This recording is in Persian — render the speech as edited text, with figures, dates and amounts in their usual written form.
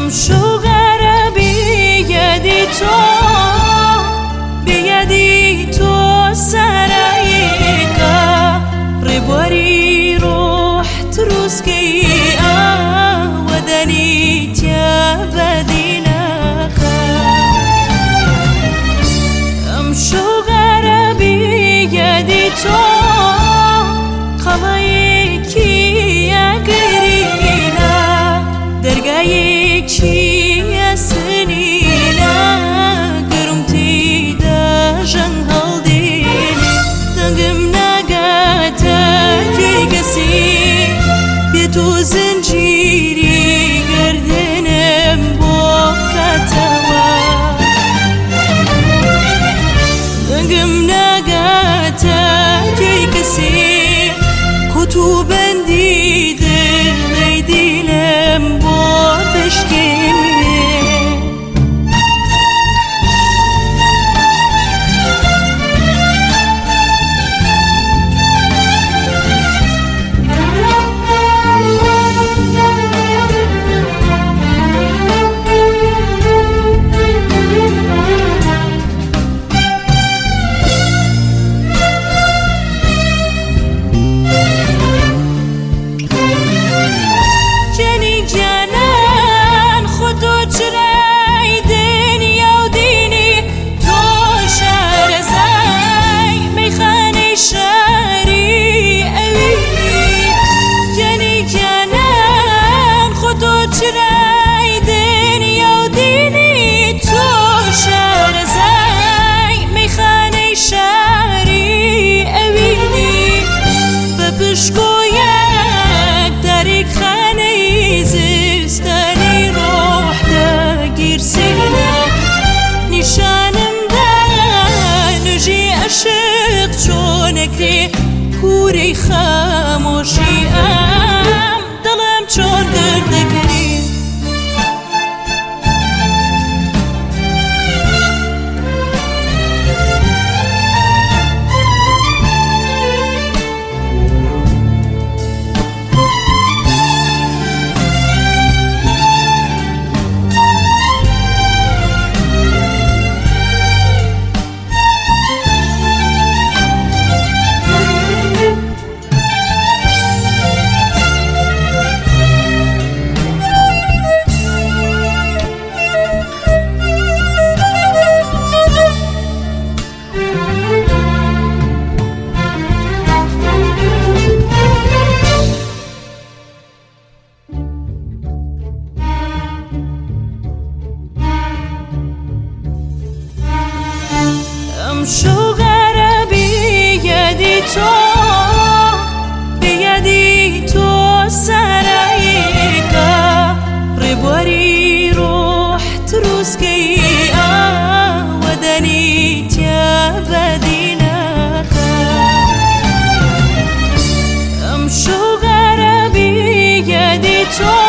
شوقره بیدی تو سرایکا ربوری روح تروسکی ودنی تیا بدیناکا شوقره بیدی تو قلایکی اگرینا درگایکی سنینا گرمتی دا جنگل دینی دنگم نگاتا کسی بیتو زنجیری گردنم بوکتوا دنگم نگاتا کسی کتو بندی دلی دیلم بو بشکنی کوری خاموشی دلم چون گردگری شوقره بیدی تو سرایکا ربوری روح تروسکی ودنی تیا بدیناکا شوقره بیدی تو